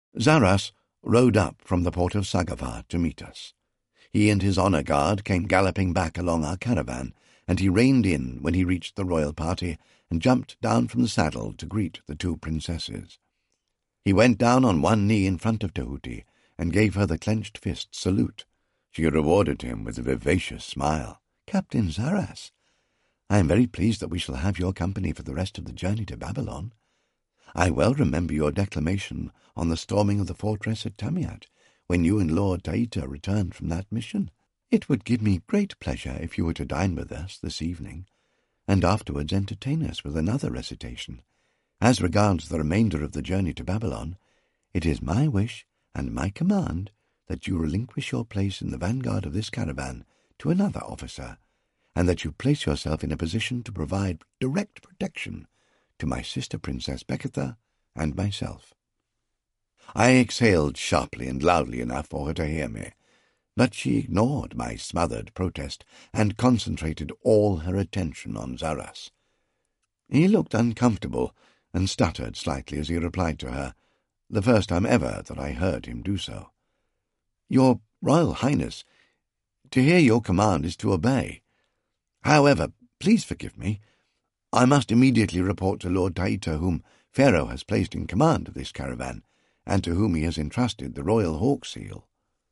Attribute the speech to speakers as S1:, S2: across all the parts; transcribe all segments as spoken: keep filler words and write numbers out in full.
S1: Zaras rode up from the port of Sagavar to meet us. He and his honour guard came galloping back along our caravan, and he reined in when he reached the royal party and jumped down from the saddle to greet the two princesses. He went down on one knee in front of Tahuti and gave her the clenched fist salute. She rewarded him with a vivacious smile. "Captain Zaras, I am very pleased that we shall have your company for the rest of the journey to Babylon. I well remember your declamation on the storming of the fortress at Tamiat, when you and Lord Taita returned from that mission. It would give me great pleasure if you were to dine with us this evening, and afterwards entertain us with another recitation. As regards the remainder of the journey to Babylon, it is my wish and my command that you relinquish your place in the vanguard of this caravan to another officer, and that you place yourself in a position to provide direct protection to my sister Princess Beketha and myself." I exhaled sharply and loudly enough for her to hear me, but she ignored my smothered protest and concentrated all her attention on Zaras. He looked uncomfortable and stuttered slightly as he replied to her, the first time ever that I heard him do so. "Your Royal Highness, to hear your command is to obey. However, please forgive me. I must immediately report to Lord Taita, whom Pharaoh has placed in command of this caravan, and to whom he has entrusted the royal hawk seal."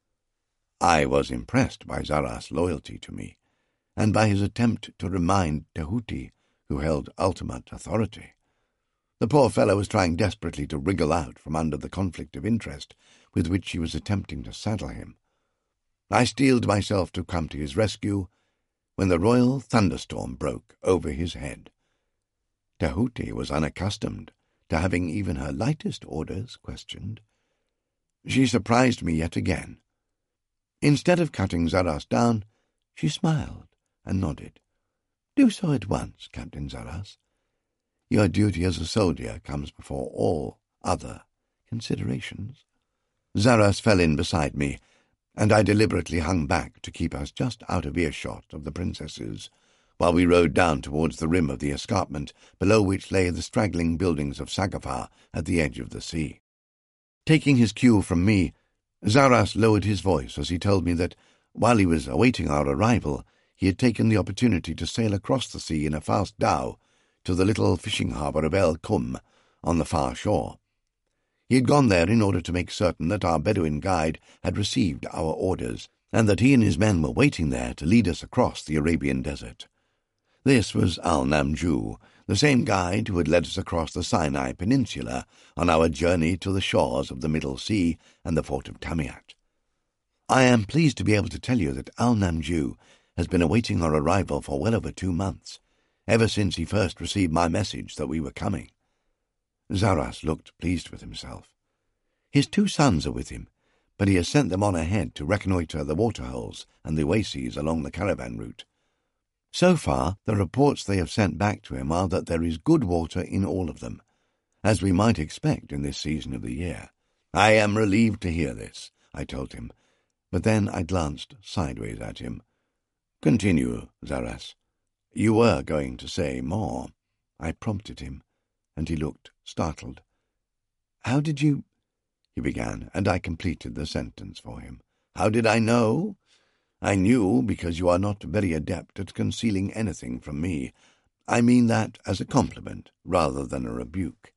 S1: I was impressed by Zaras' loyalty to me, and by his attempt to remind Tahuti, who held ultimate authority. The poor fellow was trying desperately to wriggle out from under the conflict of interest with which she was attempting to saddle him. I steeled myself to come to his rescue when the royal thunderstorm broke over his head. Tahuti was unaccustomed to having even her lightest orders questioned. She surprised me yet again. Instead of cutting Zaras down, she smiled and nodded. "Do so at once, Captain Zaras. Your duty as a soldier comes before all other considerations." Zaras fell in beside me, and I deliberately hung back to keep us just out of earshot of the princesses, while we rode down towards the rim of the escarpment, below which lay the straggling buildings of Sagavar at the edge of the sea. Taking his cue from me, Zaras lowered his voice as he told me that, while he was awaiting our arrival, he had taken the opportunity to sail across the sea in a fast dhow to the little fishing harbour of El Kum on the far shore. He had gone there in order to make certain that our Bedouin guide had received our orders, and that he and his men were waiting there to lead us across the Arabian desert. This was Al-Namju, the same guide who had led us across the Sinai Peninsula on our journey to the shores of the Middle Sea and the fort of Tamiat. I am pleased to be able to tell you that Al-Namju has been awaiting our arrival for well over two months, ever since he first received my message that we were coming. Zaras looked pleased with himself. His two sons are with him, but he has sent them on ahead to reconnoitre the waterholes and the oases along the caravan route. So far, the reports they have sent back to him are that there is good water in all of them, as we might expect in this season of the year. "I am relieved to hear this," I told him, but then I glanced sideways at him. "Continue, Zaras. You were going to say more," I prompted him, and he looked startled. "How did you—" he began, and I completed the sentence for him. "How did I know? I knew because you are not very adept at concealing anything from me. I mean that as a compliment rather than a rebuke."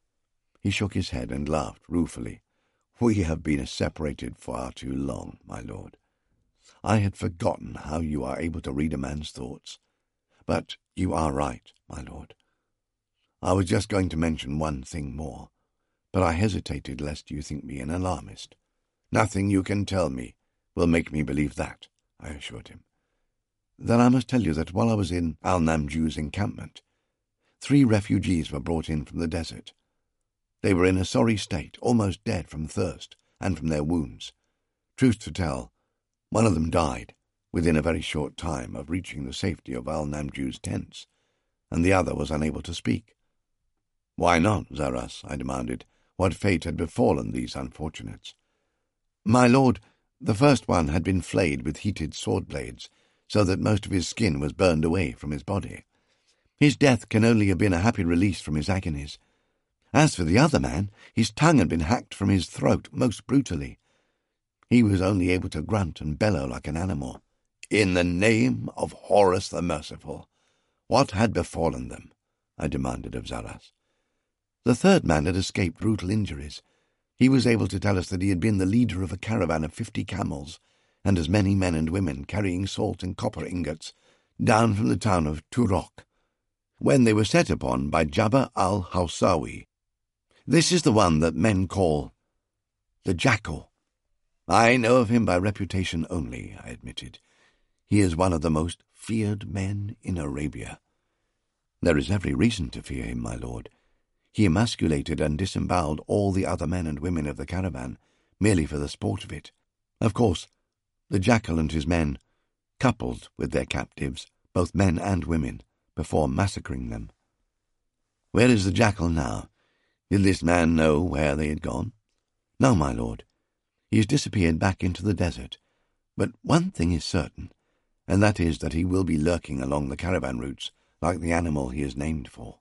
S1: He shook his head and laughed ruefully. "We have been separated far too long, my lord. I had forgotten how you are able to read a man's thoughts. But you are right, my lord. I was just going to mention one thing more, but I hesitated lest you think me an alarmist. Nothing you can tell me will make me believe that," I assured him. "Then I must tell you that while I was in Al-Namju's encampment, three refugees were brought in from the desert. They were in a sorry state, almost dead from thirst and from their wounds. Truth to tell, one of them died within a very short time of reaching the safety of Al-Namju's tents, and the other was unable to speak." "Why not, Zaras?" I demanded. What fate had befallen these unfortunates? "My lord, the first one had been flayed with heated sword blades, so that most of his skin was burned away from his body. His death can only have been a happy release from his agonies. As for the other man, his tongue had been hacked from his throat most brutally. He was only able to grunt and bellow like an animal. "In the name of Horus the Merciful, what had befallen them?" I demanded of Zaras. The third man had escaped brutal injuries. He was able to tell us that he had been the leader of a caravan of fifty camels, and as many men and women carrying salt and copper ingots, down from the town of Turok, when they were set upon by Jabba al-Hawsawi. This is the one that men call the Jackal. I know of him by reputation only, I admitted. He is one of the most feared men in Arabia. There is every reason to fear him, my lord. He emasculated and disemboweled all the other men and women of the caravan, merely for the sport of it. Of course, the Jackal and his men coupled with their captives, both men and women, before massacring them. Where is the Jackal now? Did this man know where they had gone? No, my lord. He has disappeared back into the desert. But one thing is certain, and that is that he will be lurking along the caravan routes like the animal he is named for.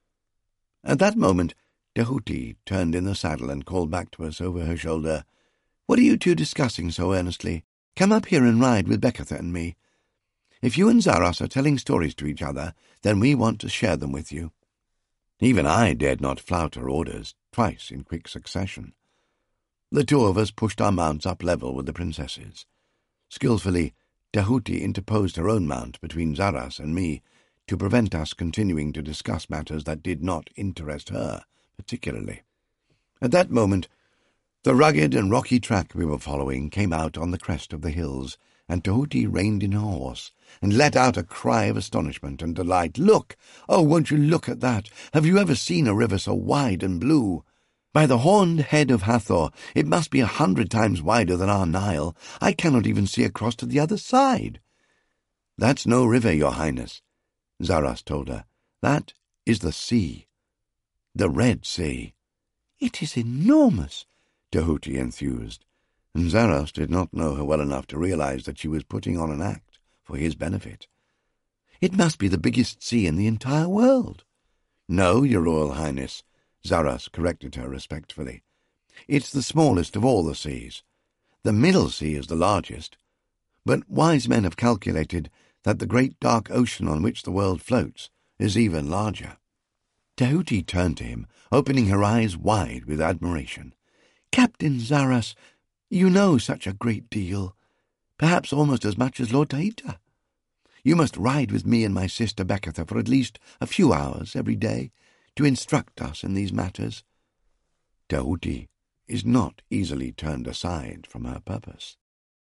S1: At that moment, Tehuti turned in the saddle and called back to us over her shoulder, "What are you two discussing so earnestly? Come up here and ride with Bekatha and me. If you and Zaras are telling stories to each other, then we want to share them with you." Even I dared not flout her orders, twice in quick succession. The two of us pushed our mounts up level with the princesses. Skillfully, Tehuti interposed her own mount between Zaras and me to prevent us continuing to discuss matters that did not interest her particularly. At that moment, the rugged and rocky track we were following came out on the crest of the hills, and Tehuti reined in her horse and let out a cry of astonishment and delight. "Look! Oh, won't you look at that? Have you ever seen a river so wide and blue? By the horned head of Hathor, it must be a hundred times wider than our Nile. I cannot even see across to the other side." "That's no river, your highness," Zaras told her. "That is the sea. The Red Sea." "It is enormous," Tehuti enthused, and Zaras did not know her well enough to realize that she was putting on an act for his benefit. "It must be the biggest sea in the entire world." "No, your royal highness," Zaras corrected her respectfully. "It's the smallest of all the seas. The Middle Sea is the largest, but wise men have calculated that the great dark ocean on which the world floats is even larger." Tehuti turned to him, opening her eyes wide with admiration. "Captain Zaras, you know such a great deal, perhaps almost as much as Lord Taita. You must ride with me and my sister Bekatha for at least a few hours every day to instruct us in these matters." Tehuti is not easily turned aside from her purpose.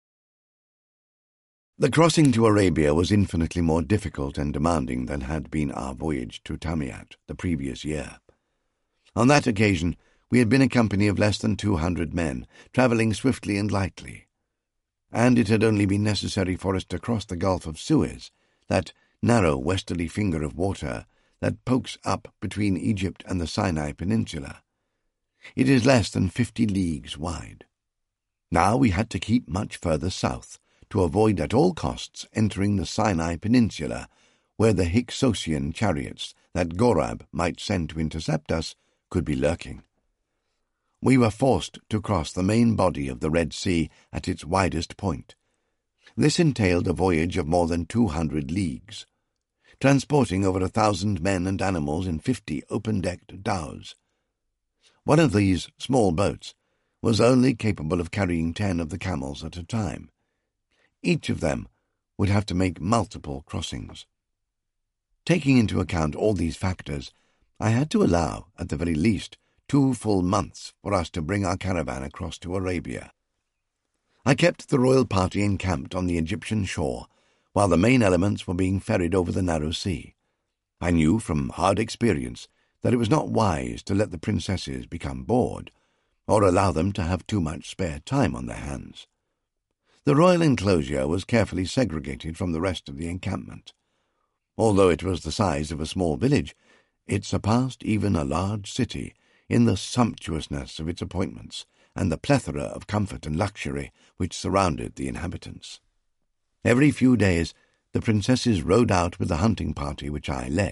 S1: The crossing to Arabia was infinitely more difficult and demanding than had been our voyage to Tamiat the previous year. On that occasion we had been a company of less than two hundred men, travelling swiftly and lightly, and it had only been necessary for us to cross the Gulf of Suez, that narrow westerly finger of water that pokes up between Egypt and the Sinai Peninsula. It is less than fifty leagues wide. Now we had to keep much further south, to avoid at all costs entering the Sinai Peninsula, where the Hyksos chariots that Gorab might send to intercept us could be lurking. We were forced to cross the main body of the Red Sea at its widest point. This entailed a voyage of more than two hundred leagues, transporting over a thousand men and animals in fifty open-decked dhows. One of these small boats was only capable of carrying ten of the camels at a time. Each of them would have to make multiple crossings. Taking into account all these factors, I had to allow, at the very least, two full months for us to bring our caravan across to Arabia. I kept the royal party encamped on the Egyptian shore, while the main elements were being ferried over the narrow sea. I knew from hard experience that it was not wise to let the princesses become bored, or allow them to have too much spare time on their hands. The royal enclosure was carefully segregated from the rest of the encampment. Although it was the size of a small village, it surpassed even a large city in the sumptuousness of its appointments and the plethora of comfort and luxury which surrounded the inhabitants. Every few days the princesses rode out with the hunting party which I led,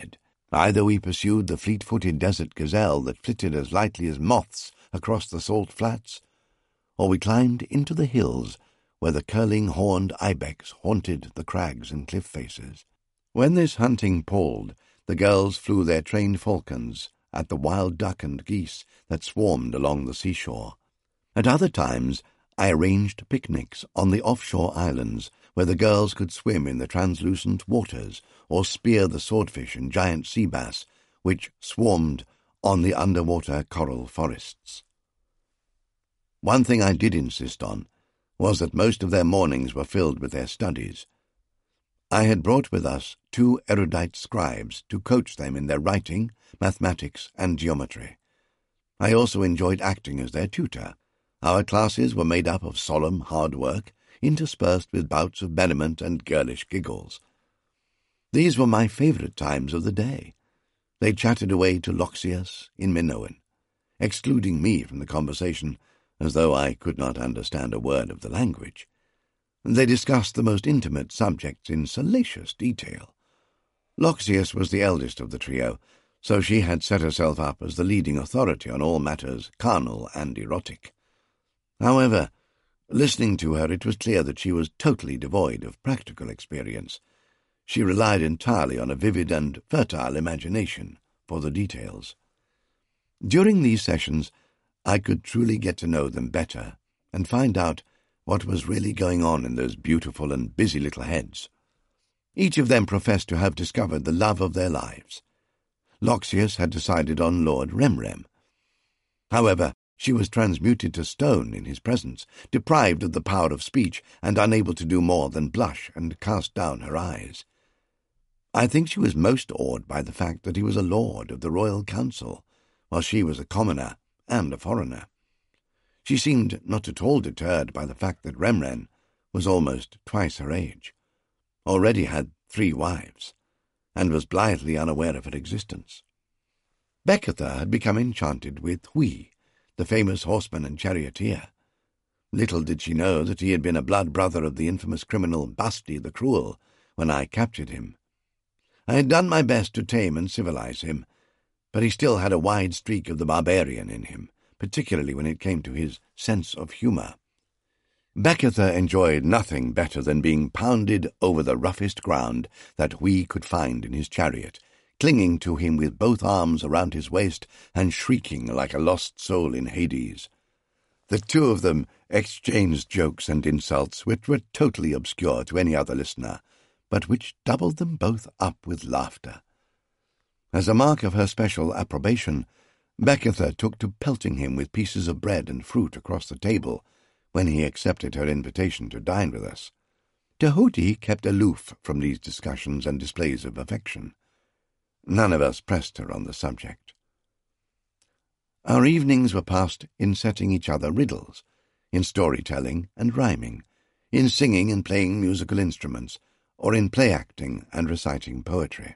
S1: Either we pursued the fleet-footed desert gazelle that flitted as lightly as moths across the salt flats, or we climbed into the hills where the curling horned ibex haunted the crags and cliff faces. When this hunting palled, the girls flew their trained falcons at the wild duck and geese that swarmed along the seashore. At other times I arranged picnics on the offshore islands where the girls could swim in the translucent waters or spear the swordfish and giant sea bass which swarmed on the underwater coral forests. One thing I did insist on was that most of their mornings were filled with their studies. I had brought with us two erudite scribes to coach them in their writing, mathematics, and geometry. I also enjoyed acting as their tutor. Our classes were made up of solemn, hard work, interspersed with bouts of merriment and girlish giggles. These were my favourite times of the day. They chatted away to Loxias in Minoan, excluding me from the conversation as though I could not understand a word of the language. They discussed the most intimate subjects in salacious detail. Loxias was the eldest of the trio, so she had set herself up as the leading authority on all matters carnal and erotic. However, listening to her, it was clear that she was totally devoid of practical experience. She relied entirely on a vivid and fertile imagination for the details. During these sessions, I could truly get to know them better and find out what was really going on in those beautiful and busy little heads. Each of them professed to have discovered the love of their lives. Loxias had decided on Lord Remrem. However, she was transmuted to stone in his presence, deprived of the power of speech, and unable to do more than blush and cast down her eyes. I think she was most awed by the fact that he was a lord of the royal council, while she was a commoner and a foreigner. She seemed not at all deterred by the fact that Remren was almost twice her age, already had three wives, and was blithely unaware of her existence. Becatha had become enchanted with Hui, the famous horseman and charioteer. Little did she know that he had been a blood brother of the infamous criminal Basti the Cruel when I captured him. I had done my best to tame and civilize him, but he still had a wide streak of the barbarian in him, particularly when it came to his sense of humour. Becatha enjoyed nothing better than being pounded over the roughest ground that we could find in his chariot, clinging to him with both arms around his waist and shrieking like a lost soul in Hades. The two of them exchanged jokes and insults which were totally obscure to any other listener, but which doubled them both up with laughter. As a mark of her special approbation, Becatha took to pelting him with pieces of bread and fruit across the table when he accepted her invitation to dine with us. Tehuti kept aloof from these discussions and displays of affection. None of us pressed her on the subject. Our evenings were passed in setting each other riddles, in storytelling and rhyming, in singing and playing musical instruments, or in play-acting and reciting poetry.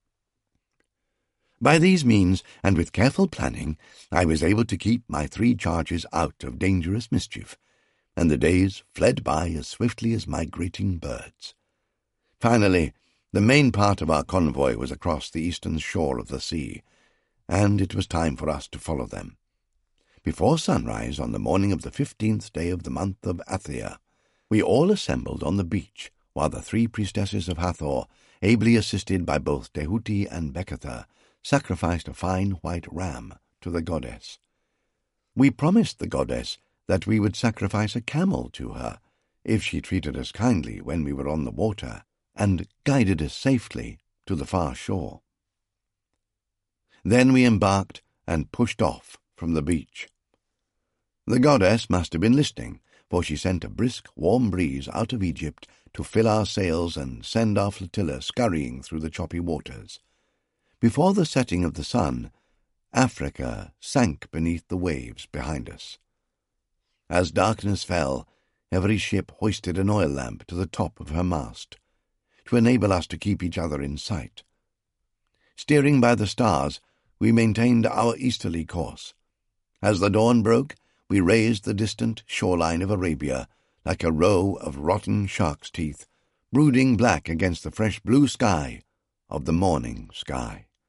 S1: By these means, and with careful planning, I was able to keep my three charges out of dangerous mischief, and the days fled by as swiftly as migrating birds. Finally, the main part of our convoy was across the eastern shore of the sea, and it was time for us to follow them. Before sunrise on the morning of the fifteenth day of the month of Athia, we all assembled on the beach, while the three priestesses of Hathor, ably assisted by both Tehuti and Becatha, sacrificed a fine white ram to the goddess. We promised the goddess that we would sacrifice a camel to her if she treated us kindly when we were on the water and guided us safely to the far shore. Then we embarked and pushed off from the beach. The goddess must have been listening, for she sent a brisk, warm breeze out of Egypt to fill our sails and send our flotilla scurrying through the choppy waters. Before the setting of the sun, Africa sank beneath the waves behind us. As darkness fell, every ship hoisted an oil lamp to the top of her mast, to enable us to keep each other in sight. Steering by the stars, we maintained our easterly course. As the dawn broke, we raised the distant shoreline of Arabia like a row of rotten shark's teeth, brooding black against the fresh blue sky of the morning sky.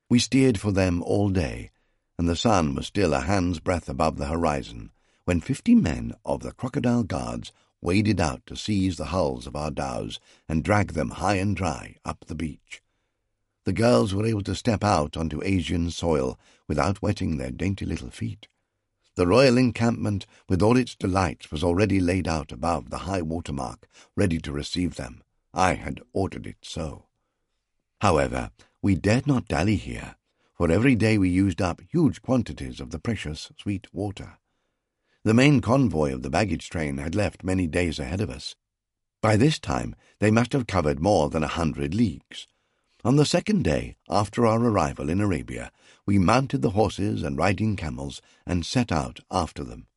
S1: We steered for them all day, and the sun was still a hand's breadth above the horizon, when fifty men of the Crocodile Guards waded out to seize the hulls of our dhows and drag them high and dry up the beach. The girls were able to step out onto Asian soil without wetting their dainty little feet. The royal encampment, with all its delights, was already laid out above the high water mark, ready to receive them. I had ordered it so. However, we dared not dally here, for every day we used up huge quantities of the precious sweet water. The main convoy of the baggage train had left many days ahead of us. By this time they must have covered more than a hundred leagues. On the second day after our arrival in Arabia, we mounted the horses and riding camels and set out after them.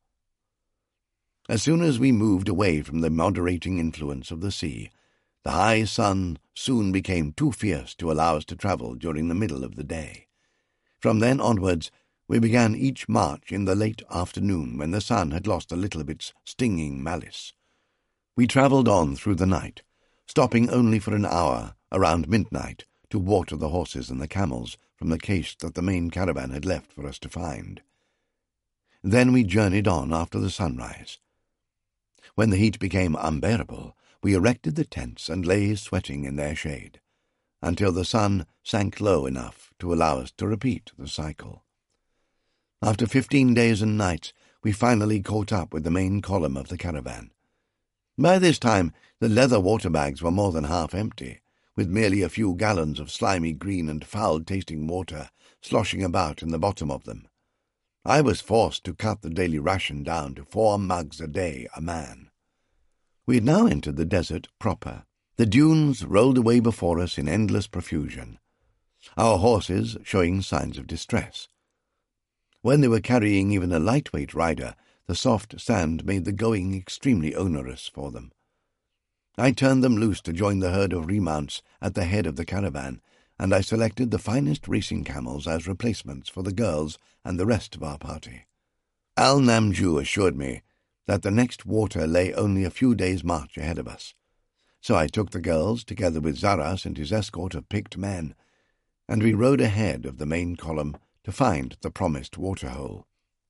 S1: As soon as we moved away from the moderating influence of the sea, the high sun soon became too fierce to allow us to travel during the middle of the day. From then onwards, we began each march in the late afternoon when the sun had lost a little of its stinging malice. We travelled on through the night, stopping only for an hour around midnight to water the horses and the camels from the cache that the main caravan had left for us to find. Then we journeyed on after the sunrise. When the heat became unbearable, we erected the tents and lay sweating in their shade, until the sun sank low enough to allow us to repeat the cycle. After fifteen days and nights, we finally caught up with the main column of the caravan. By this time, the leather water bags were more than half empty, with merely a few gallons of slimy green and foul-tasting water sloshing about in the bottom of them. I was forced to cut the daily ration down to four mugs a day a man. We had now entered the desert proper. The dunes rolled away before us in endless profusion, our horses showing signs of distress. When they were carrying even a lightweight rider, the soft sand made the going extremely onerous for them. I turned them loose to join the herd of remounts at the head of the caravan, and I selected the finest racing camels as replacements for the girls and the rest of our party. Al-Namju assured me that the next water lay only a few days' march ahead of us, so I took the girls, together with Zaras and his escort of picked men, and we rode ahead of the main column to find the promised waterhole.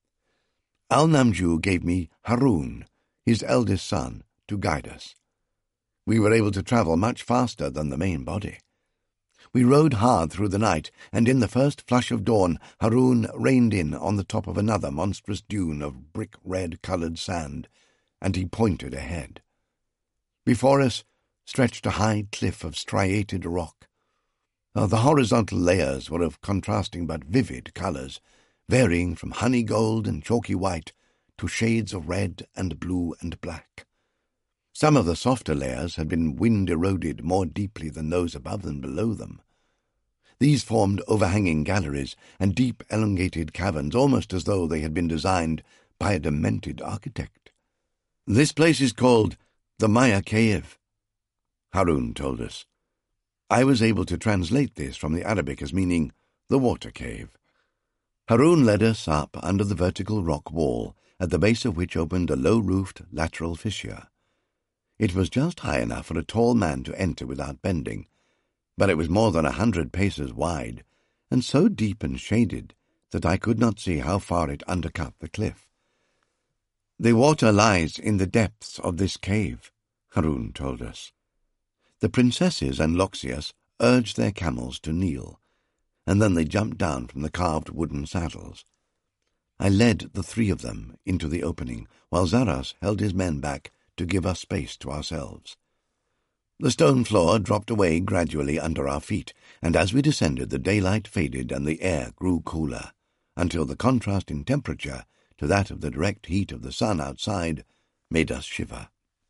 S1: Al-Namju gave me Harun, his eldest son, to guide us. We were able to travel much faster than the main body. We rode hard through the night, and in the first flush of dawn Harun reined in on the top of another monstrous dune of brick-red-coloured sand, and he pointed ahead. Before us stretched a high cliff of striated rock. Uh, the horizontal layers were of contrasting but vivid colours, varying from honey gold and chalky white to shades of red and blue and black. Some of the softer layers had been wind-eroded more deeply than those above and below them. These formed overhanging galleries and deep elongated caverns, almost as though they had been designed by a demented architect. "This place is called the Maya Cave," Harun told us. I was able to translate this from the Arabic as meaning the water cave. Harun led us up under the vertical rock wall, at the base of which opened a low-roofed lateral fissure. It was just high enough for a tall man to enter without bending, but it was more than a hundred paces wide, and so deep and shaded that I could not see how far it undercut the cliff. "The water lies in the depths of this cave," Harun told us. The princesses and Loxias urged their camels to kneel, and then they jumped down from the carved wooden saddles. I led the three of them into the opening, while Zaras held his men back to give us space to ourselves. The stone floor dropped away gradually under our feet, and as we descended the daylight faded and the air grew cooler, until the contrast in temperature to that of the direct heat of the sun outside made us shiver.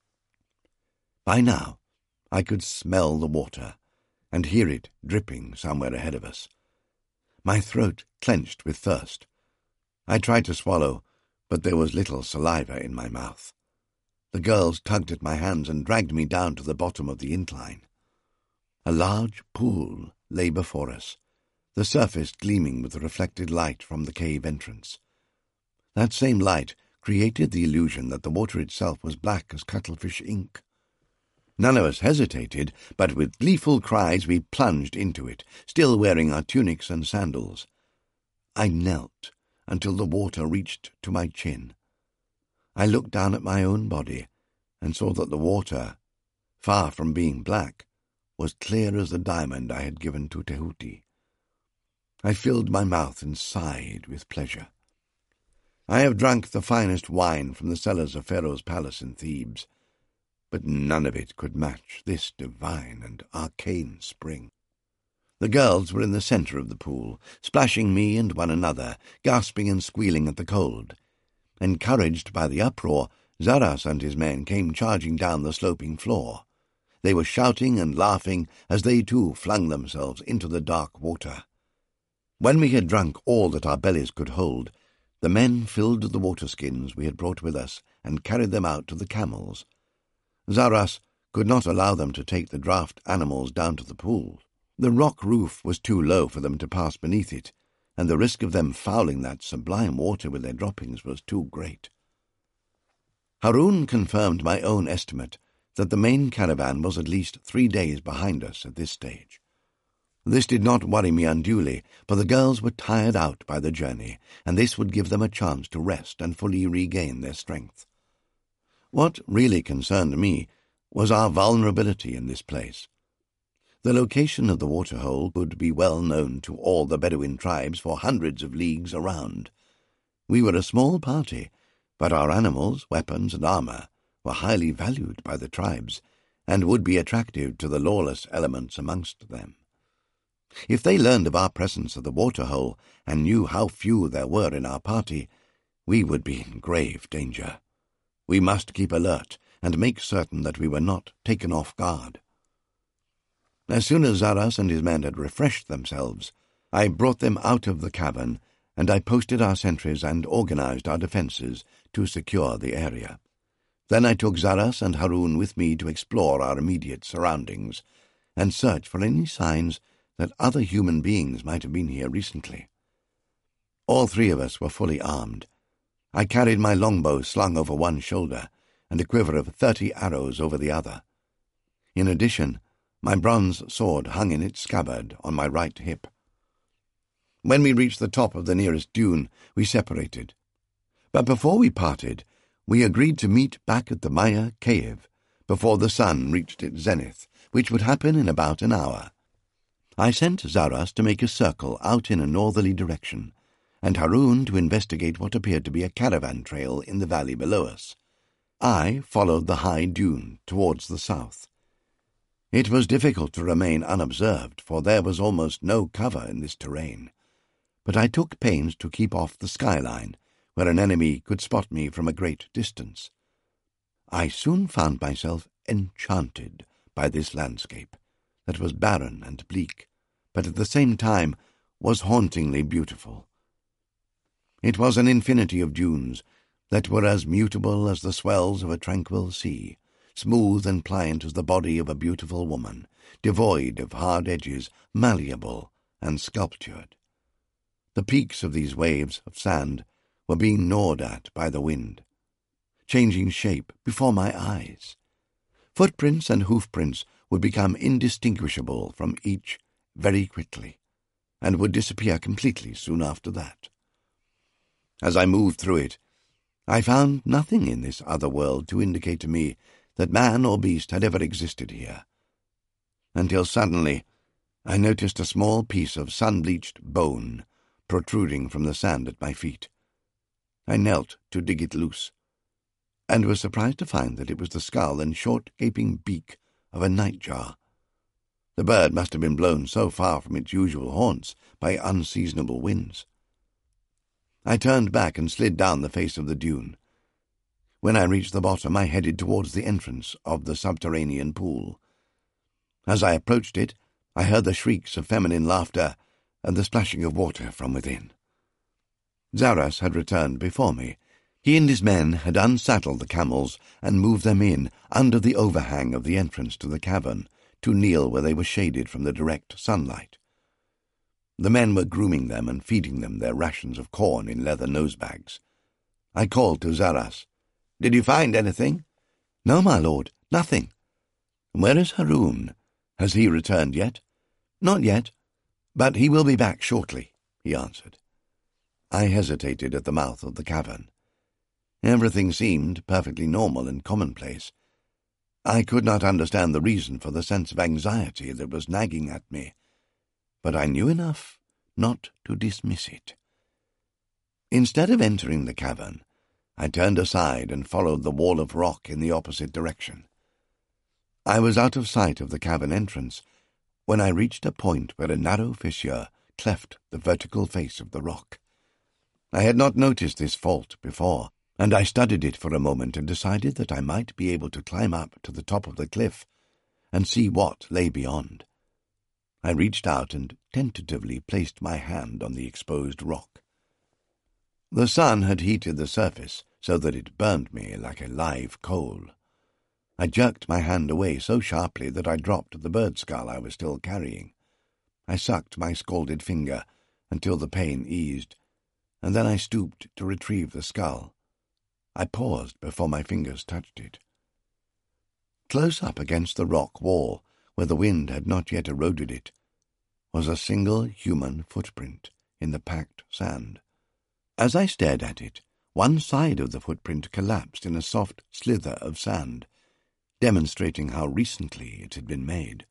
S1: By now I could smell the water and hear it dripping somewhere ahead of us. My throat clenched with thirst. I tried to swallow, but there was little saliva in my mouth. The girls tugged at my hands and dragged me down to the bottom of the incline. A large pool lay before us, the surface gleaming with the reflected light from the cave entrance. That same light created the illusion that the water itself was black as cuttlefish ink. None of us hesitated, but with gleeful cries we plunged into it, still wearing our tunics and sandals. I knelt until the water reached to my chin. I looked down at my own body and saw that the water, far from being black, was clear as the diamond I had given to Tehuti. I filled my mouth and sighed with pleasure. I have drunk the finest wine from the cellars of Pharaoh's palace in Thebes, but none of it could match this divine and arcane spring. The girls were in the centre of the pool, splashing me and one another, gasping and squealing at the cold. Encouraged by the uproar, Zaras and his men came charging down the sloping floor. They were shouting and laughing as they too flung themselves into the dark water. When we had drunk all that our bellies could hold, the men filled the water-skins we had brought with us and carried them out to the camels. Zaras could not allow them to take the draught animals down to the pool. The rock roof was too low for them to pass beneath it, and the risk of them fouling that sublime water with their droppings was too great. Harun confirmed my own estimate that the main caravan was at least three days behind us at this stage. This did not worry me unduly, for the girls were tired out by the journey, and this would give them a chance to rest and fully regain their strength. What really concerned me was our vulnerability in this place. The location of the waterhole would be well known to all the Bedouin tribes for hundreds of leagues around. We were a small party, but our animals, weapons, and armour were highly valued by the tribes, and would be attractive to the lawless elements amongst them. If they learned of our presence at the waterhole and knew how few there were in our party, we would be in grave danger. We must keep alert and make certain that we were not taken off guard. As soon as Zaras and his men had refreshed themselves, I brought them out of the cavern, and I posted our sentries and organized our defences to secure the area. Then I took Zaras and Harun with me to explore our immediate surroundings and search for any signs that other human beings might have been here recently. All three of us were fully armed. I carried my longbow slung over one shoulder and a quiver of thirty arrows over the other. In addition, my bronze sword hung in its scabbard on my right hip. When we reached the top of the nearest dune, we separated. But before we parted, we agreed to meet back at the Maya cave before the sun reached its zenith, which would happen in about an hour. I sent Zaras to make a circle out in a northerly direction, and Harun to investigate what appeared to be a caravan trail in the valley below us. I followed the high dune towards the south. It was difficult to remain unobserved, for there was almost no cover in this terrain, but I took pains to keep off the skyline, where an enemy could spot me from a great distance. I soon found myself enchanted by this landscape, that was barren and bleak, but at the same time was hauntingly beautiful. It was an infinity of dunes that were as mutable as the swells of a tranquil sea, smooth and pliant as the body of a beautiful woman, devoid of hard edges, malleable and sculptured. The peaks of these waves of sand were being gnawed at by the wind, changing shape before my eyes. Footprints and hoofprints would become indistinguishable from each very quickly, and would disappear completely soon after that. As I moved through it, I found nothing in this other world to indicate to me that man or beast had ever existed here, until suddenly I noticed a small piece of sun-bleached bone protruding from the sand at my feet. I knelt to dig it loose, and was surprised to find that it was the skull and short, gaping beak of a nightjar. The bird must have been blown so far from its usual haunts by unseasonable winds. I turned back and slid down the face of the dune. When I reached the bottom, I headed towards the entrance of the subterranean pool. As I approached it, I heard the shrieks of feminine laughter and the splashing of water from within. Zaras had returned before me. He and his men had unsaddled the camels and moved them in under the overhang of the entrance to the cavern to kneel where they were shaded from the direct sunlight. The men were grooming them and feeding them their rations of corn in leather nosebags. I called to Zaras. "Did you find anything?" "No, my lord, nothing." "Where is Haroun? Has he returned yet?" "Not yet, but he will be back shortly," he answered. I hesitated at the mouth of the cavern. Everything seemed perfectly normal and commonplace. I could not understand the reason for the sense of anxiety that was nagging at me, but I knew enough not to dismiss it. Instead of entering the cavern, I turned aside and followed the wall of rock in the opposite direction. I was out of sight of the cavern entrance when I reached a point where a narrow fissure cleft the vertical face of the rock. I had not noticed this fault before, and I studied it for a moment and decided that I might be able to climb up to the top of the cliff and see what lay beyond. I reached out and tentatively placed my hand on the exposed rock. The sun had heated the surface so that it burned me like a live coal. I jerked my hand away so sharply that I dropped the bird skull I was still carrying. I sucked my scalded finger until the pain eased, and then I stooped to retrieve the skull. I paused before my fingers touched it. Close up against the rock wall, where the wind had not yet eroded it, was a single human footprint in the packed sand. As I stared at it, one side of the footprint collapsed in a soft slither of sand, demonstrating how recently it had been made.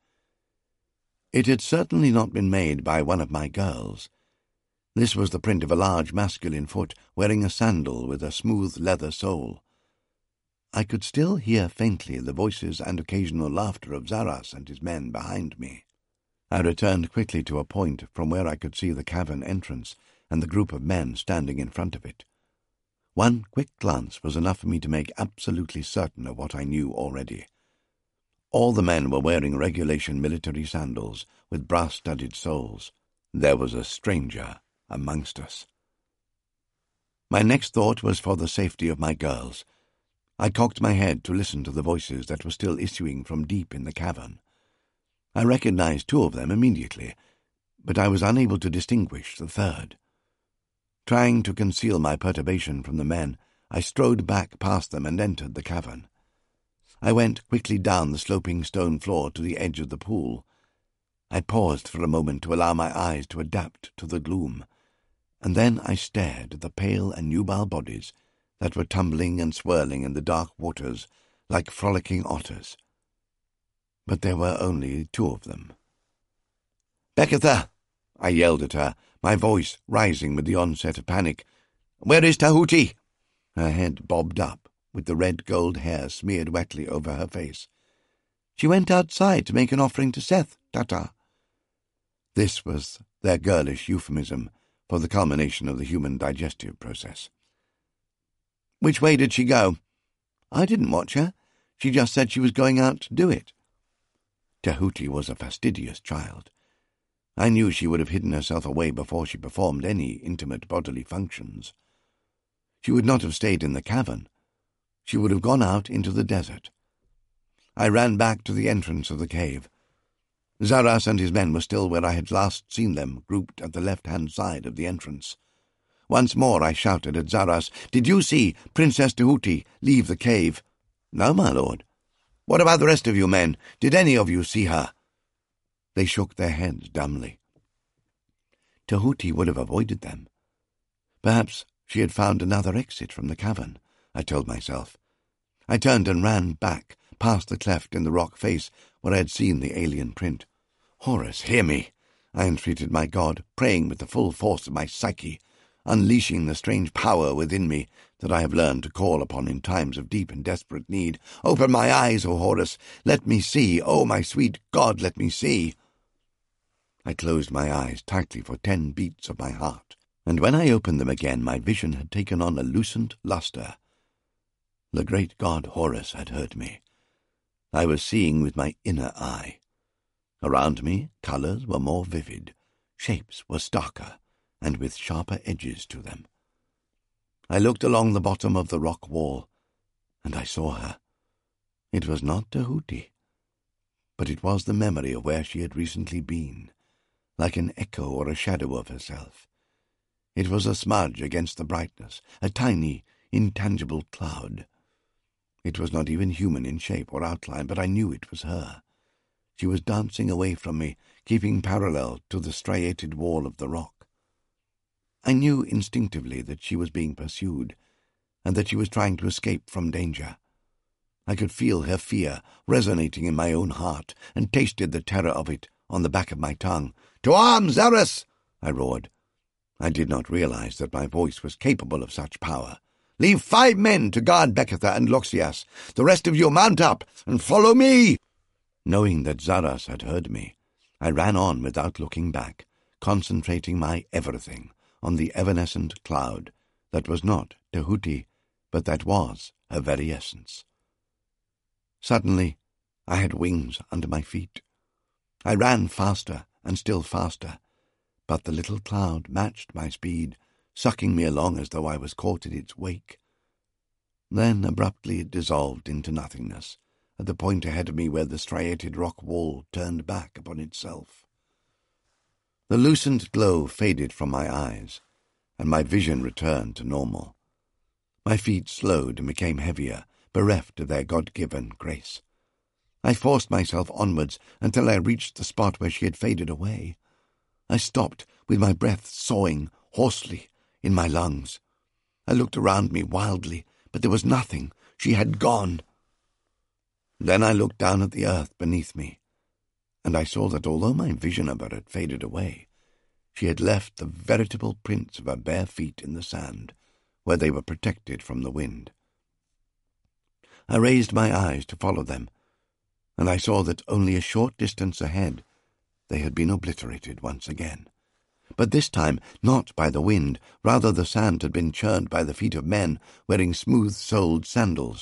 S1: It had certainly not been made by one of my girls. This was the print of a large masculine foot wearing a sandal with a smooth leather sole. I could still hear faintly the voices and occasional laughter of Zaras and his men behind me. I returned quickly to a point from where I could see the cavern entrance and the group of men standing in front of it. One quick glance was enough for me to make absolutely certain of what I knew already. All the men were wearing regulation military sandals with brass-studded soles. There was a stranger amongst us. My next thought was for the safety of my girls. I cocked my head to listen to the voices that were still issuing from deep in the cavern. I recognized two of them immediately, but I was unable to distinguish the third. Trying to conceal my perturbation from the men, I strode back past them and entered the cavern. I went quickly down the sloping stone floor to the edge of the pool. I paused for a moment to allow my eyes to adapt to the gloom, and then I stared at the pale and nubile bodies that were tumbling and swirling in the dark waters like frolicking otters. But there were only two of them. "Beketha!" I yelled at her, my voice rising with the onset of panic. "Where is Tahuti?" Her head bobbed up, with the red-gold hair smeared wetly over her face. "She went outside to make an offering to Seth, Tata." This was their girlish euphemism for the culmination of the human digestive process. "Which way did she go?" "I didn't watch her. She just said she was going out to do it." Tahuti was a fastidious child. I knew she would have hidden herself away before she performed any intimate bodily functions. She would not have stayed in the cavern. She would have gone out into the desert. I ran back to the entrance of the cave. Zaras and his men were still where I had last seen them, grouped at the left-hand side of the entrance. Once more I shouted at Zaras, "Did you see Princess Tahuti leave the cave?" "No, my lord." "What about the rest of you men? Did any of you see her?" They shook their heads dumbly. Tahuti would have avoided them. Perhaps she had found another exit from the cavern, I told myself. I turned and ran back, past the cleft in the rock face where I had seen the alien print. "Horus, hear me!" I entreated my god, praying with the full force of my psyche, unleashing the strange power within me that I have learned to call upon in times of deep and desperate need. "Open my eyes, O Horus! Let me see! Oh, my sweet God, let me see!" I closed my eyes tightly for ten beats of my heart, and when I opened them again my vision had taken on a lucent lustre. The great god Horus had heard me. I was seeing with my inner eye. Around me colours were more vivid, shapes were starker, and with sharper edges to them. I looked along the bottom of the rock wall, and I saw her. It was not Tahuti, but it was the memory of where she had recently been, like an echo or a shadow of herself. It was a smudge against the brightness, a tiny, intangible cloud. It was not even human in shape or outline, but I knew it was her. She was dancing away from me, keeping parallel to the striated wall of the rock. I knew instinctively that she was being pursued, and that she was trying to escape from danger. I could feel her fear resonating in my own heart, and tasted the terror of it on the back of my tongue. "To arms, Zarus!" I roared. I did not realize that my voice was capable of such power. "Leave five men to guard Beketha and Loxias. The rest of you mount up and follow me!" Knowing that Zarus had heard me, I ran on without looking back, concentrating my everything on the evanescent cloud that was not Tehuti, but that was her very essence. Suddenly, I had wings under my feet. I ran faster and still faster, but the little cloud matched my speed, sucking me along as though I was caught in its wake. Then abruptly it dissolved into nothingness, at the point ahead of me where the striated rock wall turned back upon itself. The lucent glow faded from my eyes, and my vision returned to normal. My feet slowed and became heavier, bereft of their God-given grace. I forced myself onwards until I reached the spot where she had faded away. I stopped, with my breath sawing hoarsely in my lungs. I looked around me wildly, but there was nothing. She had gone. Then I looked down at the earth beneath me, and I saw that although my vision of her had faded away, she had left the veritable prints of her bare feet in the sand, where they were protected from the wind. I raised my eyes to follow them, and I saw that only a short distance ahead they had been obliterated once again. But this time not by the wind, rather the sand had been churned by the feet of men wearing smooth-soled sandals.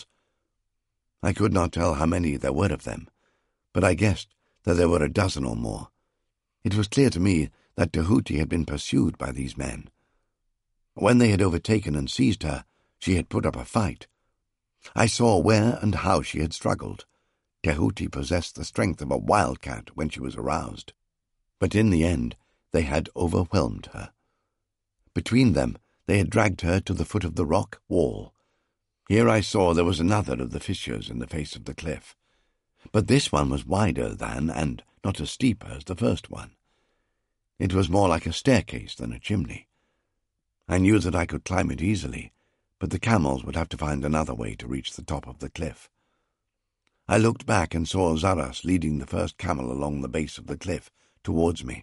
S1: I could not tell how many there were of them, but I guessed that there were a dozen or more. It was clear to me that Tehuti had been pursued by these men. When they had overtaken and seized her, she had put up a fight. I saw where and how she had struggled. Tehuti possessed the strength of a wildcat when she was aroused. But in the end, they had overwhelmed her. Between them, they had dragged her to the foot of the rock wall. Here I saw there was another of the fissures in the face of the cliff. But this one was wider than, and not as steep as, the first one. It was more like a staircase than a chimney. I knew that I could climb it easily, but the camels would have to find another way to reach the top of the cliff. I looked back and saw Zarus leading the first camel along the base of the cliff towards me.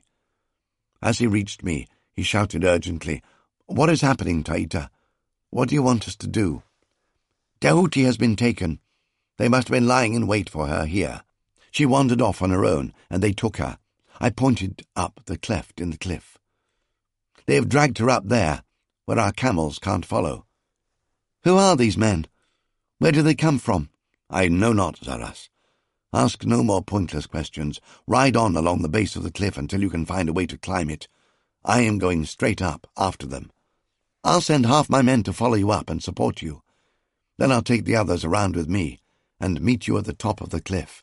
S1: As he reached me, he shouted urgently, "What is happening, Taita? What do you want us to do?" "Tehuti has been taken. They must have been lying in wait for her here. She wandered off on her own, and they took her." I pointed up the cleft in the cliff. "They have dragged her up there, where our camels can't follow." "Who are these men? Where do they come from?" "I know not, Zarus. Ask no more pointless questions. Ride on along the base of the cliff until you can find a way to climb it. I am going straight up after them. I'll send half my men to follow you up and support you. Then I'll take the others around with me and meet you at the top of the cliff."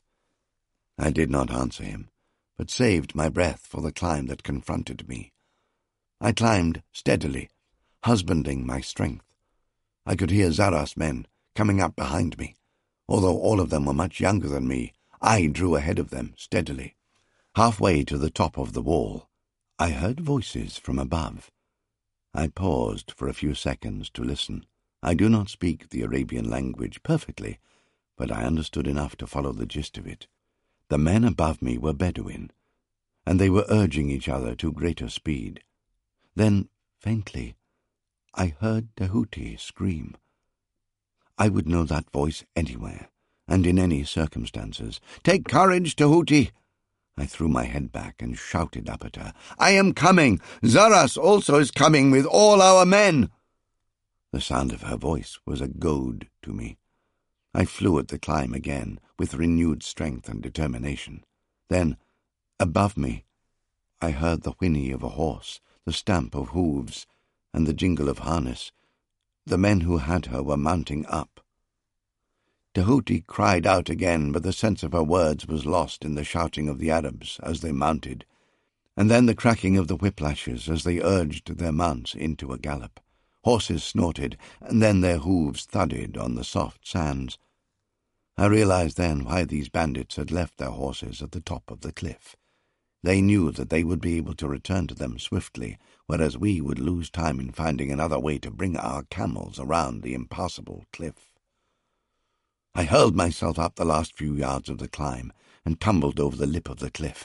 S1: I did not answer him, but saved my breath for the climb that confronted me. I climbed steadily, husbanding my strength. I could hear Zarus' men coming up behind me. Although all of them were much younger than me, I drew ahead of them steadily. Halfway to the top of the wall, I heard voices from above. I paused for a few seconds to listen. I do not speak the Arabian language perfectly, but I understood enough to follow the gist of it. The men above me were Bedouin, and they were urging each other to greater speed. Then, faintly, I heard Tehuti scream. I would know that voice anywhere, and in any circumstances. "Take courage, Tehuti!" I threw my head back and shouted up at her. "I am coming! Zarus also is coming with all our men!" The sound of her voice was a goad to me. I flew at the climb again, with renewed strength and determination. Then, above me, I heard the whinny of a horse, the stamp of hooves, and the jingle of harness. The men who had her were mounting up. Tehuti cried out again, but the sense of her words was lost in the shouting of the Arabs as they mounted, and then the cracking of the whiplashes as they urged their mounts into a gallop. Horses snorted, and then their hooves thudded on the soft sands. I realized then why these bandits had left their horses at the top of the cliff. They knew that they would be able to return to them swiftly, whereas we would lose time in finding another way to bring our camels around the impassable cliff. I hurled myself up the last few yards of the climb and tumbled over the lip of the cliff.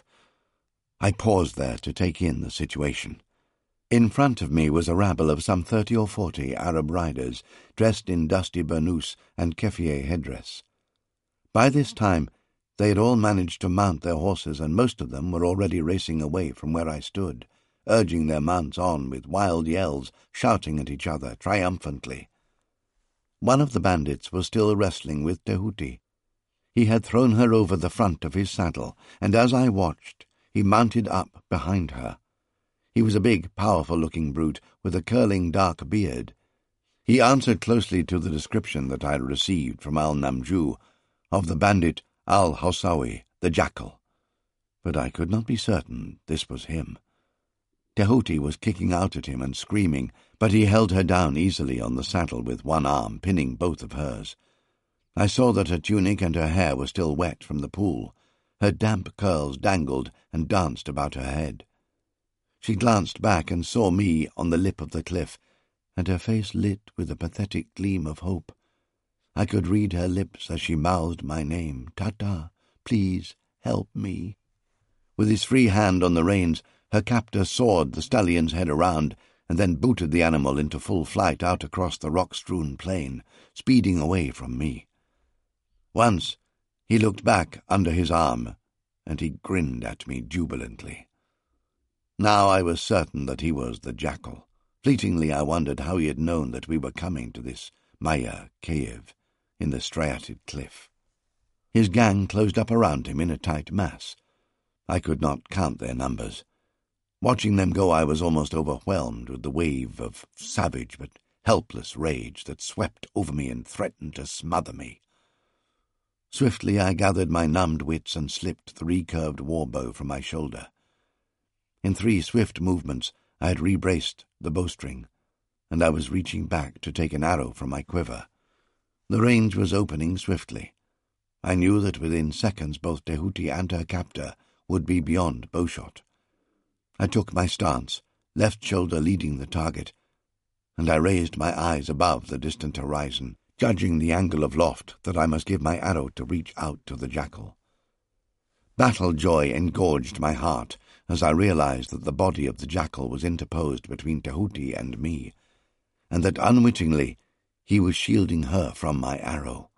S1: I paused there to take in the situation. In front of me was a rabble of some thirty or forty Arab riders, dressed in dusty burnous and keffiyeh headdress. By this time, they had all managed to mount their horses, and most of them were already racing away from where I stood, urging their mounts on with wild yells, shouting at each other triumphantly. One of the bandits was still wrestling with Tehuti. He had thrown her over the front of his saddle, and as I watched, he mounted up behind her. He was a big, powerful-looking brute with a curling dark beard. He answered closely to the description that I had received from Al-Namju of the bandit Al-Hawsawi, the Jackal, but I could not be certain this was him. Tehuti was kicking out at him and screaming, but he held her down easily on the saddle with one arm, pinning both of hers. I saw that her tunic and her hair were still wet from the pool. Her damp curls dangled and danced about her head. She glanced back and saw me on the lip of the cliff, and her face lit with a pathetic gleam of hope. I could read her lips as she mouthed my name, "Tata, please help me." With his free hand on the reins, her captor sawed the stallion's head around and then booted the animal into full flight out across the rock-strewn plain, speeding away from me. Once he looked back under his arm, and he grinned at me jubilantly. Now I was certain that he was the Jackal. Fleetingly I wondered how he had known that we were coming to this Maya cave in the striated cliff. His gang closed up around him in a tight mass. I could not count their numbers. Watching them go, I was almost overwhelmed with the wave of savage but helpless rage that swept over me and threatened to smother me. Swiftly I gathered my numbed wits and slipped the recurved war-bow from my shoulder. In three swift movements I had rebraced the bowstring, and I was reaching back to take an arrow from my quiver. The range was opening swiftly. I knew that within seconds both Tehuti and her captor would be beyond bowshot. I took my stance, left shoulder leading the target, and I raised my eyes above the distant horizon, judging the angle of loft that I must give my arrow to reach out to the Jackal. Battle joy engorged my heart as I realized that the body of the Jackal was interposed between Tehuti and me, and that unwittingly he was shielding her from my arrow.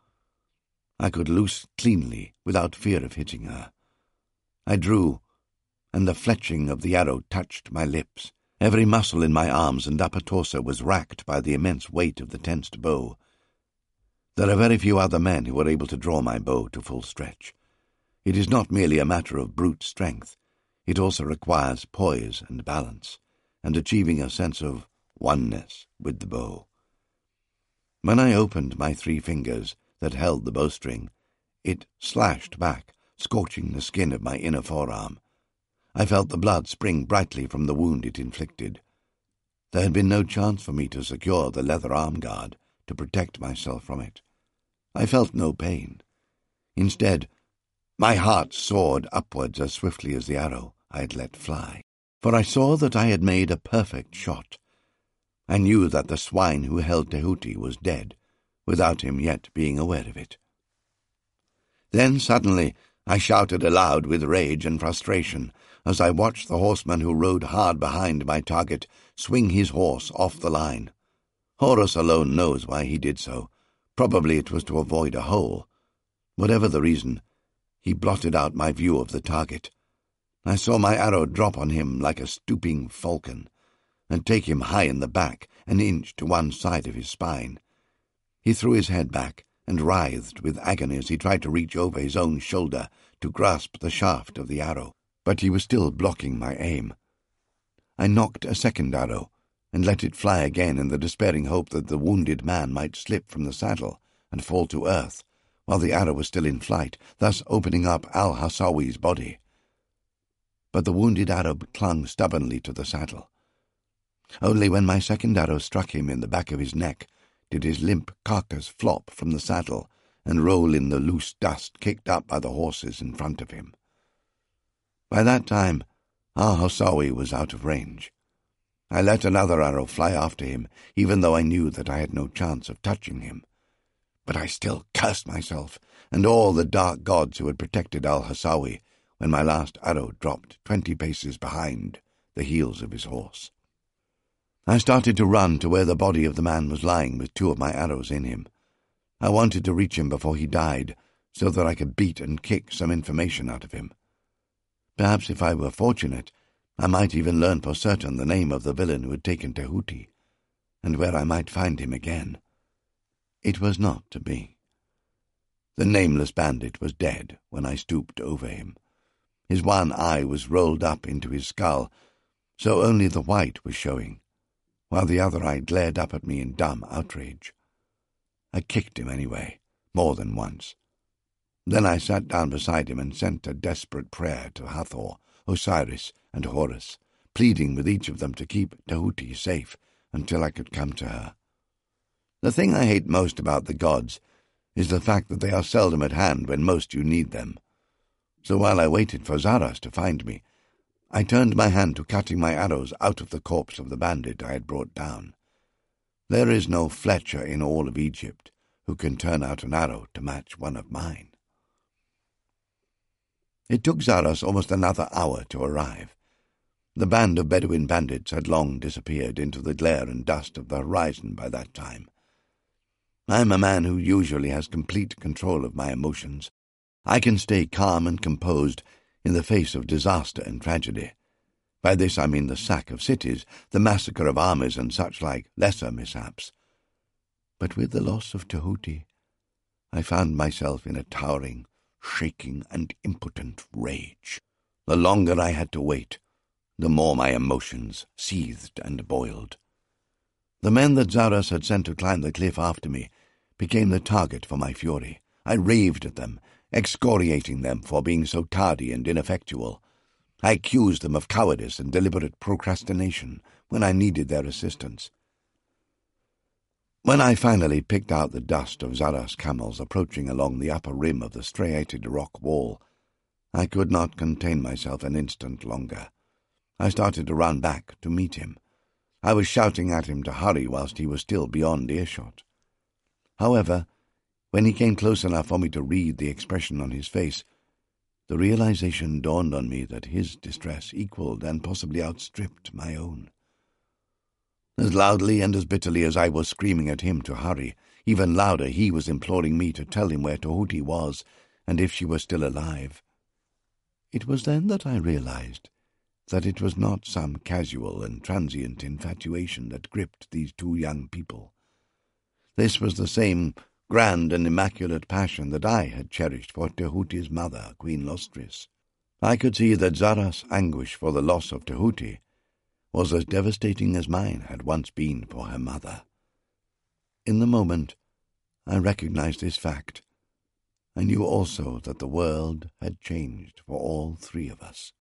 S1: I could loose cleanly without fear of hitting her. I drew, and the fletching of the arrow touched my lips. Every muscle in my arms and upper torso was racked by the immense weight of the tensed bow. There are very few other men who are able to draw my bow to full stretch. It is not merely a matter of brute strength. It also requires poise and balance, and achieving a sense of oneness with the bow. When I opened my three fingers that held the bowstring, it slashed back, scorching the skin of my inner forearm. I felt the blood spring brightly from the wound it inflicted. There had been no chance for me to secure the leather arm guard to protect myself from it. I felt no pain. Instead, my heart soared upwards as swiftly as the arrow I had let fly, for I saw that I had made a perfect shot. I knew that the swine who held Tehuti was dead, without him yet being aware of it. Then suddenly I shouted aloud with rage and frustration as I watched the horseman who rode hard behind my target swing his horse off the line. Horus alone knows why he did so. Probably it was to avoid a hole. Whatever the reason, he blotted out my view of the target. I saw my arrow drop on him like a stooping falcon, and take him high in the back, an inch to one side of his spine. He threw his head back and writhed with agony as he tried to reach over his own shoulder to grasp the shaft of the arrow, but he was still blocking my aim. I knocked a second arrow and let it fly again in the despairing hope that the wounded man might slip from the saddle and fall to earth while the arrow was still in flight, thus opening up Al-Hawsawi's body. But the wounded Arab clung stubbornly to the saddle. Only when my second arrow struck him in the back of his neck did his limp carcass flop from the saddle and roll in the loose dust kicked up by the horses in front of him. By that time, Al-Hawsawi was out of range. I let another arrow fly after him, even though I knew that I had no chance of touching him. But I still cursed myself and all the dark gods who had protected Al-Hawsawi when my last arrow dropped twenty paces behind the heels of his horse. I started to run to where the body of the man was lying with two of my arrows in him. I wanted to reach him before he died, so that I could beat and kick some information out of him. Perhaps if I were fortunate, I might even learn for certain the name of the villain who had taken Tehuti, and where I might find him again. It was not to be. The nameless bandit was dead when I stooped over him. His one eye was rolled up into his skull, so only the white was showing, while the other eye glared up at me in dumb outrage. I kicked him anyway, more than once. Then I sat down beside him and sent a desperate prayer to Hathor, Osiris, and Horus, pleading with each of them to keep Tehuti safe until I could come to her. The thing I hate most about the gods is the fact that they are seldom at hand when most you need them. So while I waited for Zaras to find me, I turned my hand to cutting my arrows out of the corpse of the bandit I had brought down. There is no Fletcher in all of Egypt who can turn out an arrow to match one of mine. It took Zaras almost another hour to arrive. The band of Bedouin bandits had long disappeared into the glare and dust of the horizon by that time. I am a man who usually has complete control of my emotions. I can stay calm and composed in the face of disaster and tragedy. By this I mean the sack of cities, the massacre of armies, and such like lesser mishaps. But with the loss of Tehuti, I found myself in a towering, shaking, and impotent rage. The longer I had to wait, the more my emotions seethed and boiled. The men that Zaras had sent to climb the cliff after me became the target for my fury. I raved at them, excoriating them for being so tardy and ineffectual. I accused them of cowardice and deliberate procrastination when I needed their assistance. When I finally picked out the dust of Zaras' camels approaching along the upper rim of the striated rock wall, I could not contain myself an instant longer. I started to run back to meet him. I was shouting at him to hurry whilst he was still beyond earshot. However, when he came close enough for me to read the expression on his face, the realization dawned on me that his distress equaled and possibly outstripped my own. As loudly and as bitterly as I was screaming at him to hurry, even louder he was imploring me to tell him where Tehuti was and if she were still alive. It was then that I realized that it was not some casual and transient infatuation that gripped these two young people. This was the same grand and immaculate passion that I had cherished for Tehuti's mother, Queen Lostris. I could see that Zaras' anguish for the loss of Tehuti was as devastating as mine had once been for her mother. In the moment, I recognized this fact. I knew also that the world had changed for all three of us.